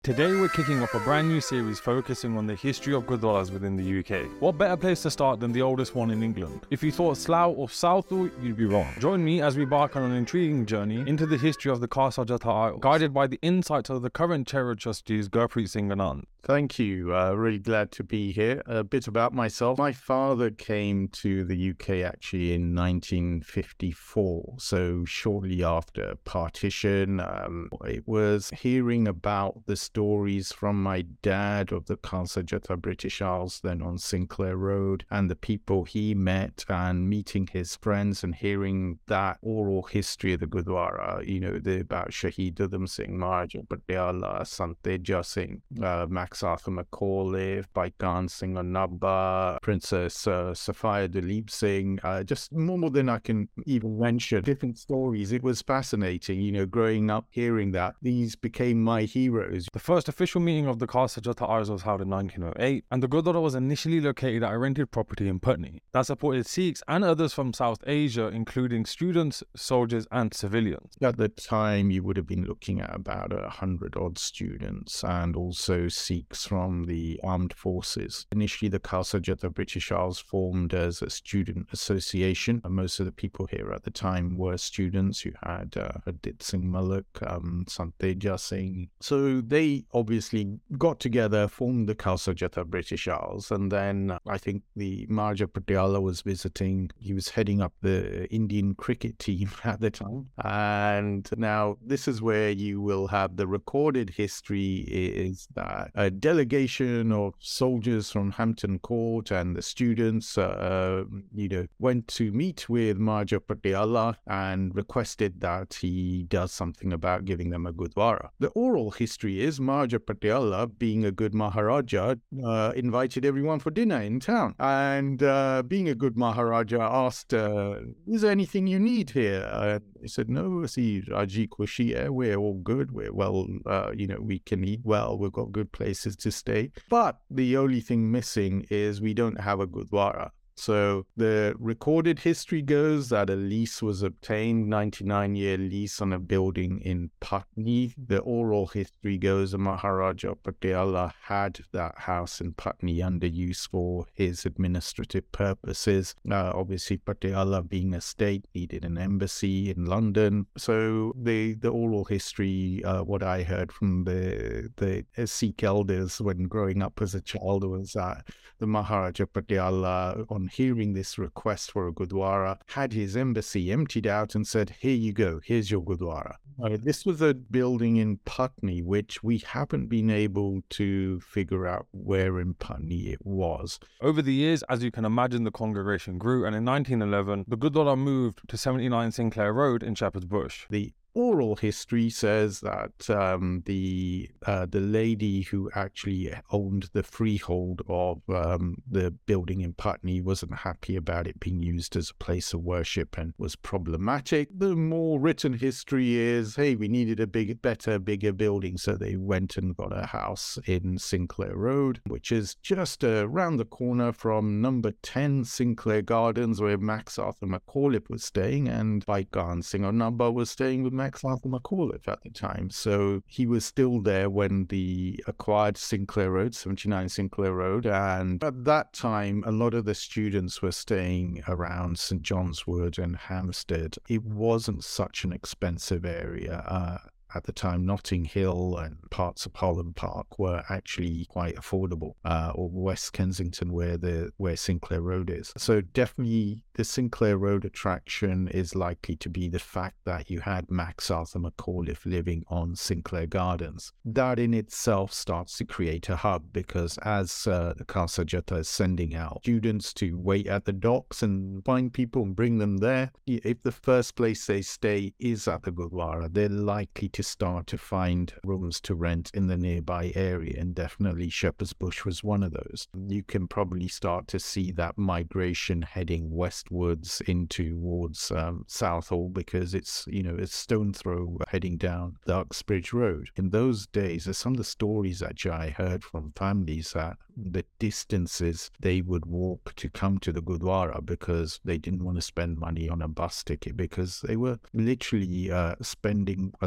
Today we're kicking off a brand new series focusing on the history of Gurdwaras within the UK. What better place to start than the oldest one in England? If you thought Slough or Southall, you'd be wrong. Join me as we embark on an intriguing journey into the history of the Khalsa Jatha Isles, guided by the insights of the current Chair of Trustees, Gurpreet Singh Anand. Thank you. Really glad to be here. A bit about myself. My father came to the UK actually in 1954, so shortly after partition. It was hearing about the stories from my dad of the Khalsa Jatha British Isles, then on Sinclair Road, and the people he met, and meeting his friends and hearing that oral history of the Gurdwara, about Shaheed Udham Singh, Maharaja Patiala, Sant Teja Singh, Max Arthur McAuliffe, Baikan Singh Nabba, Princess Sophia Duleep Singh, just more than I can even mention. Different stories. It was fascinating, growing up hearing that. These became my heroes. The first official meeting of the Khalsa Jatha Isles was held in 1908, and the Gurdwara was initially located at a rented property in Putney that supported Sikhs and others from South Asia, including students, soldiers, and civilians. At the time, you would have been looking at about 100-odd students and also Sikhs from the armed forces. Initially, the Khalsa Jatha British Isles formed as a student association. Most of the people here at the time were students. You had Hardeep Singh Malak, Sant Teja Singh. So they obviously got together, formed the Khalsa Jatha British Isles, and then I think the Maharaja Patiala was visiting. He was heading up the Indian cricket team at the time. And now this is where you will have the recorded history is that a delegation of soldiers from Hampton Court and the students, went to meet with Maharaja Patiala and requested that he does something about giving them a Gurdwara. The oral history is Maharaja Patiala, being a good Maharaja, invited everyone for dinner in town. And being a good Maharaja asked, is there anything you need here? He said, no, see, Raji Kushi, we're all good. We're well, we can eat well. We've got good places to stay. But the only thing missing is we don't have a Gurdwara. So the recorded history goes that a lease was obtained, 99-year lease on a building in Putney. The oral history goes that Maharaja Patiala had that house in Putney under use for his administrative purposes. Obviously, Patiala being a state needed an embassy in London. So the oral history, what I heard from the Sikh elders when growing up as a child was that the Maharaja Patiala, on hearing this request for a Gurdwara, had his embassy emptied out and said, here you go, here's your Gurdwara. This was a building in Putney, which we haven't been able to figure out where in Putney it was. Over the years, as you can imagine, the congregation grew, and in 1911, the Gurdwara moved to 79 Sinclair Road in Shepherd's Bush. The oral history says that the lady who actually owned the freehold of the building in Putney wasn't happy about it being used as a place of worship and was problematic. The more written history is, hey, we needed a bigger building, so they went and got a house in Sinclair Road, which is just around the corner from number 10 Sinclair Gardens, where Max Arthur McAuliffe was staying, and Baikan Singh Nabba was staying with Max Arthur McAuliffe at the time. So he was still there when the acquired Sinclair Road, 79 Sinclair Road, and at that time a lot of the students were staying around St John's Wood and Hampstead. It wasn't such an expensive area. At the time, Notting Hill and parts of Holland Park were actually quite affordable, or West Kensington, where Sinclair Road is. So definitely the Sinclair Road attraction is likely to be the fact that you had Max Arthur McAuliffe living on Sinclair Gardens. That in itself starts to create a hub, because as the Khalsa Jatha is sending out students to wait at the docks and find people and bring them there, if the first place they stay is at the Gurdwara, they're likely to start to find rooms to rent in the nearby area, and definitely Shepherd's Bush was one of those. You can probably start to see that migration heading westwards towards Southall, because it's a stone throw heading down the Uxbridge Road. In those days, there's some of the stories actually I heard from families that the distances they would walk to come to the Gurdwara because they didn't want to spend money on a bus ticket, because they were literally spending a lot of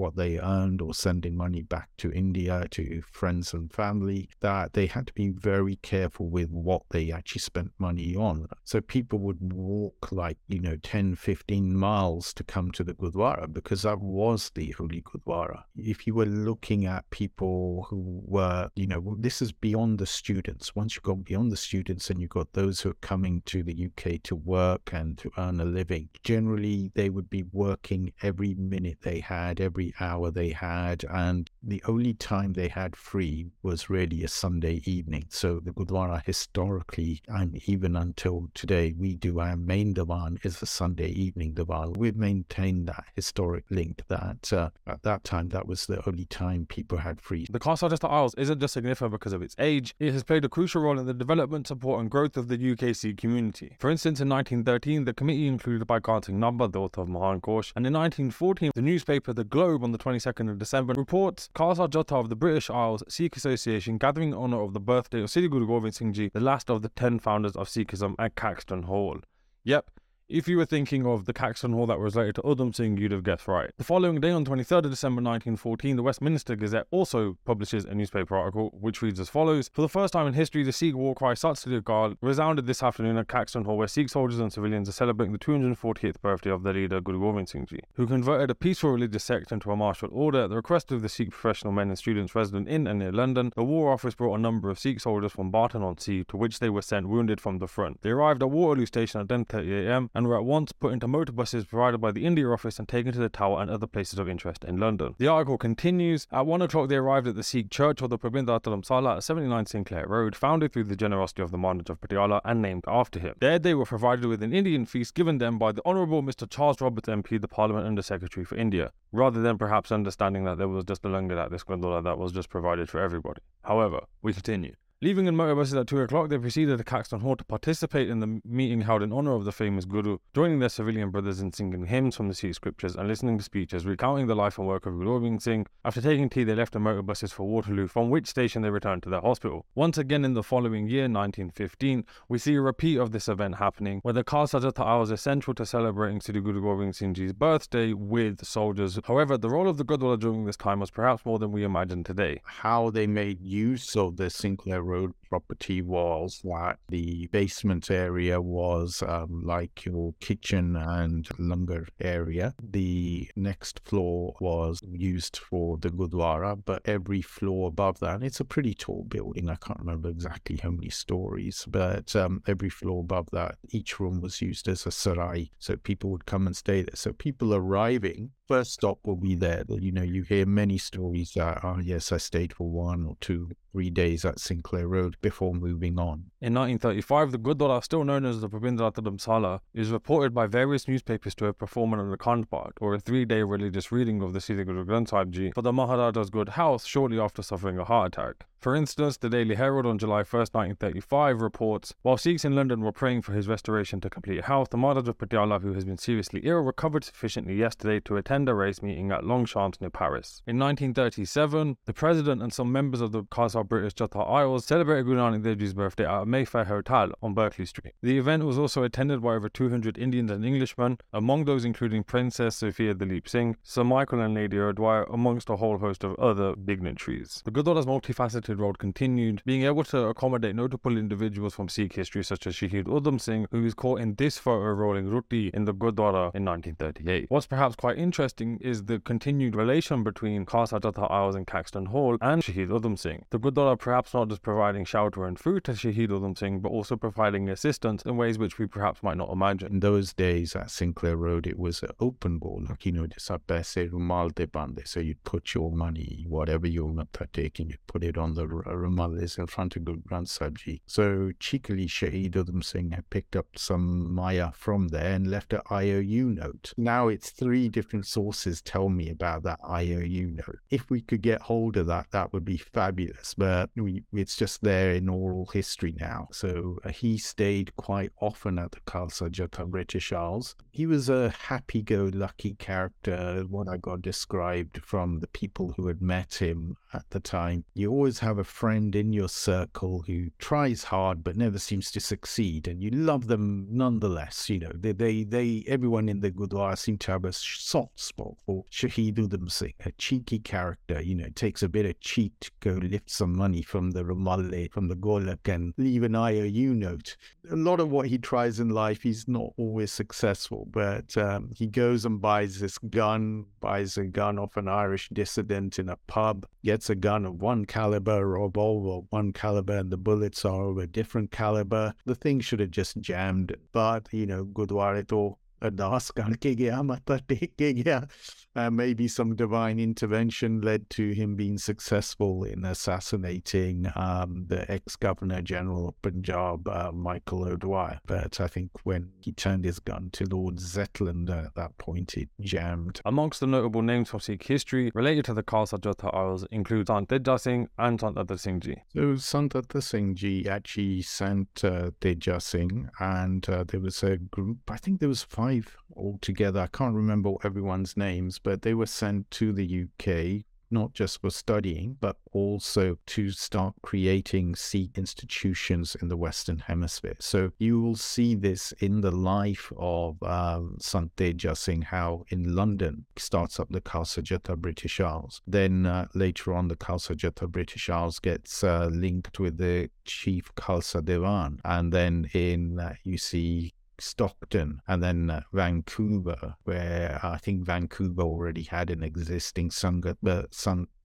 what they earned or sending money back to India to friends and family, that they had to be very careful with what they actually spent money on. So people would walk 10, 15 miles to come to the Gurdwara because that was the holy Gurdwara. If you were looking at people who were, this is beyond the students. Once you go beyond the students and you've got those who are coming to the UK to work and to earn a living, generally they would be working every minute they had, every hour they had, and the only time they had free was really a Sunday evening. So the Gurdwara historically, and even until today, we do our main Diwan is a Sunday evening Diwan. We've maintained that historic link that at that time, that was the only time people had free. The Khalsa Jatha Isles isn't just significant because of its age, it has played a crucial role in the development, support and growth of the UK Sikh community. For instance, in 1913, the committee included Bhai Singh Nabha, the author of Mahan Kosh, and in 1914, the newspaper The Globe on the 22nd of December reports Khalsa Jatha of the British Isles Sikh Association gathering in honour of the birthday of Sri Guru Gobind Singh Ji, the last of the 10 founders of Sikhism at Caxton Hall. Yep. If you were thinking of the Caxton Hall that was related to Udham Singh, you'd have guessed right. The following day, on 23rd of December 1914, the Westminster Gazette also publishes a newspaper article which reads as follows. For the first time in history, the Sikh war cry Sat Sri Akal resounded this afternoon at Caxton Hall, where Sikh soldiers and civilians are celebrating the 240th birthday of their leader Guru Gobind Singh Ji, who converted a peaceful religious sect into a martial order at the request of the Sikh professional men and students resident in and near London. The War Office brought a number of Sikh soldiers from Barton-on-Sea, to which they were sent wounded from the front. They arrived at Waterloo Station at 10:30 a.m. and were at once put into motor buses provided by the India Office and taken to the Tower and other places of interest in London. The article continues. At 1 o'clock they arrived at the Sikh church or the Prabindra Dharamsala at 79 Sinclair Road, founded through the generosity of the Maharaj of Patiala and named after him. There they were provided with an Indian feast given them by the Honourable Mr. Charles Roberts MP, the Parliament Under Secretary for India, rather than perhaps understanding that there was just a langar at this Gurdwara that was just provided for everybody. However, we continue. Leaving in motor buses at 2 o'clock, they proceeded to Caxton Hall to participate in the meeting held in honour of the famous Guru, joining their civilian brothers in singing hymns from the Sikh scriptures and listening to speeches recounting the life and work of Guru Gobind Singh. After taking tea, they left in motor buses for Waterloo, from which station they returned to their hospital. Once again in the following year, 1915, we see a repeat of this event happening, where the Khalsa Jatha Isles is central to celebrating Sri Guru Gobind Singh Ji's birthday with soldiers. However, the role of the Gurdwara during this time was perhaps more than we imagine today. How they made use of the Sinclair Road property was that the basement area was like your kitchen and langar area. The next floor was used for the Gurdwara, but every floor above that, it's a pretty tall building. I can't remember exactly how many stories, but every floor above that, each room was used as a sarai. So people would come and stay there. So people arriving, first stop will be there. You hear many stories that, yes, I stayed for 1 or 2, 3 days at Sinclair Road before moving on. In 1935, the Gurdwara, still known as the Prabindra Dharamsala, is reported by various newspapers to have performed an Akhand Path, or a 3-day religious reading of the Sri Guru Granth Sahib Ji, for the Maharaja's good health shortly after suffering a heart attack. For instance, the Daily Herald on July 1st, 1935 reports, while Sikhs in London were praying for his restoration to complete health, the Maharaj of Patiala, who has been seriously ill, recovered sufficiently yesterday to attend a race meeting at Longchamps near Paris. In 1937, the President and some members of the Khalsa British Jatha Isles celebrated Guru Nanak Dev Ji's birthday at a Mayfair Hotel on Berkeley Street. The event was also attended by over 200 Indians and Englishmen, among those including Princess Sophia Dalip Singh, Sir Michael and Lady O'Dwyer, amongst a whole host of other dignitaries. The Gurdwara's multifaceted role continued, being able to accommodate notable individuals from Sikh history such as Shahid Udham Singh, who is caught in this photo rolling roti in the Gurdwara in 1938. What's perhaps quite interesting is the continued relation between Khalsa Jatha Isles and Caxton Hall and Shahid Udham Singh. The Gurdwara perhaps not just providing shelter and food to Shahid Udham Singh, but also providing assistance in ways which we perhaps might not imagine. In those days at Sinclair Road, it was an open bowl, just a paise rumal de bande. So you'd put your money, whatever you were taking, you'd put it on the rumal in front of Guru Granth Sahib Ji. So cheekily, Shahid Udham Singh had picked up some maya from there and left an IOU note. Now it's 3 different sources tell me about that IOU note. If we could get hold of that, that would be fabulous. But it's just there in oral history now. So he stayed quite often at the Khalsa Jatha British Isles. He was a happy-go-lucky character, what I got described from the people who had met him, at the time. You always have a friend in your circle who tries hard but never seems to succeed, and you love them nonetheless. They everyone in the Gurdwara seem to have a soft spot for Shahid Udham Singh, a cheeky character. It takes a bit of cheek to go lift some money from the Rumalle, from the Golak, and leave an IOU note. A lot of what he tries in life, he's not always successful, but he goes and buys a gun off an Irish dissident in a pub, gets a gun of one caliber, or revolver of one caliber, and the bullets are of a different caliber. The thing should have just jammed, but Gurdwara to ardas karke gaya, matha tek ke gaya. Maybe some divine intervention led to him being successful in assassinating the ex-Governor General of Punjab, Michael O'Dwyer. But I think when he turned his gun to Lord Zetland at that point, it jammed. Amongst the notable names from Sikh history related to the Khalsa Jatha Isles include Sant Teja Singh and Sant Atar Singh Ji. So Sant Atar Singh Ji actually sent Teja Singh, and there was a group, I think there was 5 altogether. I can't remember everyone's names, but they were sent to the UK, not just for studying, but also to start creating Sikh institutions in the Western Hemisphere. So you will see this in the life of Sant Teja Singh, how in London he starts up the Khalsa Jatha British Isles. Then later on, the Khalsa Jatha British Isles gets linked with the Chief Khalsa Diwan. And then you see Stockton, and then Vancouver, where I think Vancouver already had an existing Sangat, but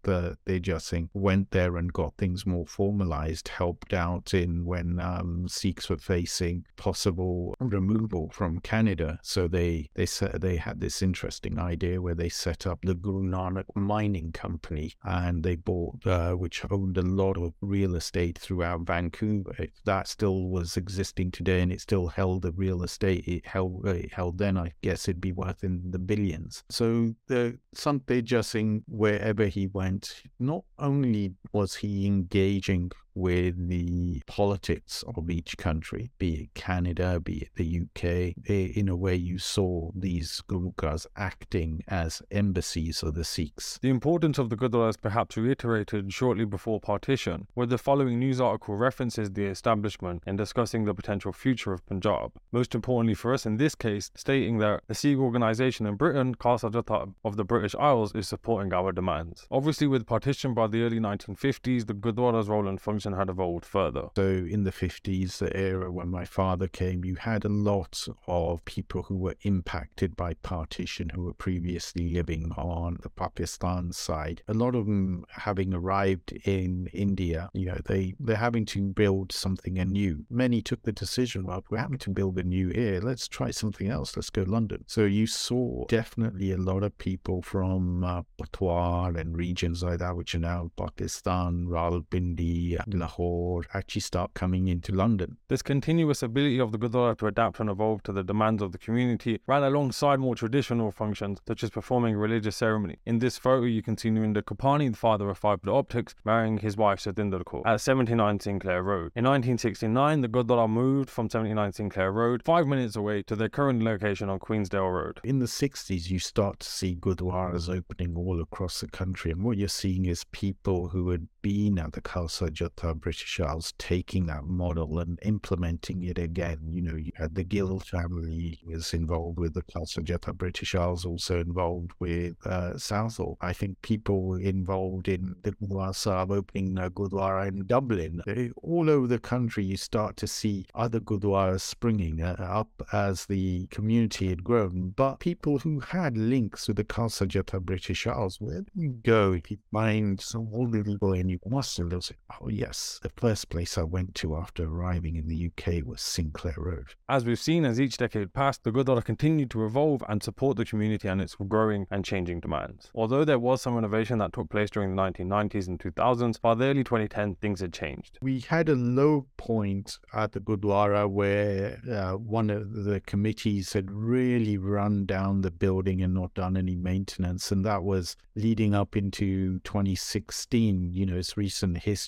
Teja Singh went there and got things more formalized, helped out in when Sikhs were facing possible removal from Canada. So they had this interesting idea where they set up the Guru Nanak Mining Company, and they bought, which owned a lot of real estate throughout Vancouver. If that still was existing today and it still held the real estate it held then, I guess it'd be worth in the billions. So the Sant Teja Singh, wherever he went, not only was he engaging with the politics of each country, be it Canada, be it the UK, in a way you saw these Gurukharas acting as embassies of the Sikhs. The importance of the Gurdwara is perhaps reiterated shortly before partition, where the following news article references the establishment in discussing the potential future of Punjab. Most importantly for us in this case, stating that the Sikh organisation in Britain, Khalsa Jatha of the British Isles, is supporting our demands. Obviously, with partition by the early 1950s, the Gurdwara's role and function had evolved further. So in the 50s, the era when my father came, you had a lot of people who were impacted by partition, who were previously living on the Pakistan side. A lot of them having arrived in India, they're having to build something anew. Many took the decision, well, we're having to build anew here, let's try something else, let's go London. So you saw definitely a lot of people from Patwar and regions like that, which are now Pakistan, Rawalpindi, Lahore, actually start coming into London. This continuous ability of the Gurdwara to adapt and evolve to the demands of the community ran alongside more traditional functions, such as performing religious ceremony. In this photo, you can see Narinder Kapani, the father of fibre optics, marrying his wife Satinder Kaur at 79 Sinclair Road. In 1969, the Gurdwara moved from 79 Sinclair Road 5 minutes away to their current location on Queensdale Road. In the 60s, you start to see Gurdwaras opening all across the country, and what you're seeing is people who had been at the Khalsa Jatha British Isles taking that model and implementing it again. You had the Gill family was involved with the Khalsa Jatha British Isles, also involved with Southall. I think people involved in the Gurdwara Sahib opening a Gurdwara in Dublin. All over the country, you start to see other Gurdwaras springing up as the community had grown. But people who had links with the Khalsa Jatha British Isles, where do you go if you find some older people and you must have said, oh yes, the first place I went to after arriving in the UK was Sinclair Road. As we've seen, as each decade passed, the Gurdwara continued to evolve and support the community and its growing and changing demands. Although there was some innovation that took place during the 1990s and 2000s, by the early 2010s, things had changed. We had a low point at the Gurdwara where one of the committees had really run down the building and not done any maintenance, and that was leading up into 2016. It's recent history that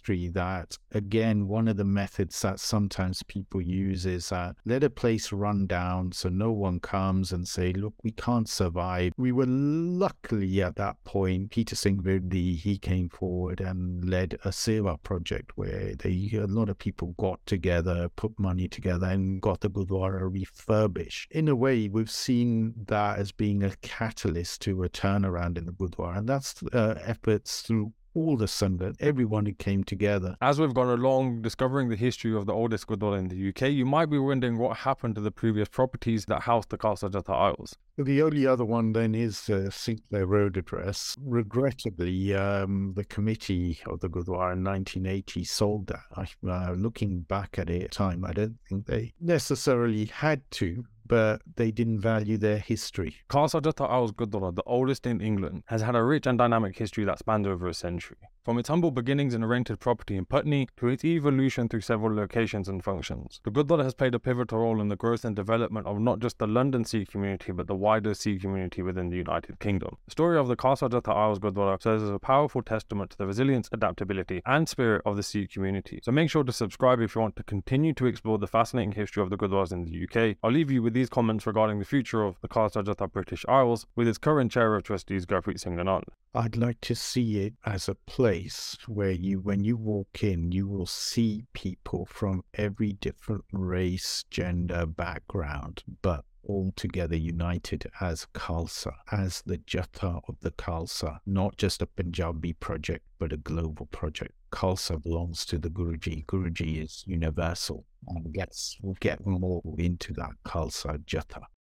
that, again, one of the methods that sometimes people use is let a place run down so no one comes and say, look, we can't survive. We were luckily at that point, Peter Singh Virdi, he came forward and led a Seva project where a lot of people got together, put money together and got the Gurdwara refurbished. In a way, we've seen that as being a catalyst to a turnaround in the Gurdwara, and that's efforts through all the Sangat, everyone who came together. As we've gone along discovering the history of the oldest Gurdwara in the UK, you might be wondering what happened to the previous properties that housed the Khalsa Jatha Isles. The only other one then is Sinclair Road address. Regrettably, the committee of the Gurdwara in 1980 sold that. Looking back at it at the time, I don't think they necessarily had to, but they didn't value their history. Khalsa Jatha Isles Gurdwara, the oldest in England, has had a rich and dynamic history that spans over a century. From its humble beginnings in a rented property in Putney to its evolution through several locations and functions, the Gurdwara has played a pivotal role in the growth and development of not just the London Sikh community but the wider Sikh community within the United Kingdom. The story of the Khalsa Jatha Isles Gurdwara serves as a powerful testament to the resilience, adaptability and spirit of the Sikh community. So make sure to subscribe if you want to continue to explore the fascinating history of the Gurdwaras in the UK. I'll leave you with these comments regarding the future of the Khalsa Jatha British Isles with its current chair of trustees, Gurpreet Singh Nunal. I'd like to see it as a place where when you walk in, you will see people from every different race, gender, background, but all together united as Khalsa, as the Jatha of the Khalsa, not just a Punjabi project, but a global project. Khalsa belongs to the Guruji. Guruji is universal. And we'll get more into that Khalsa Jatha.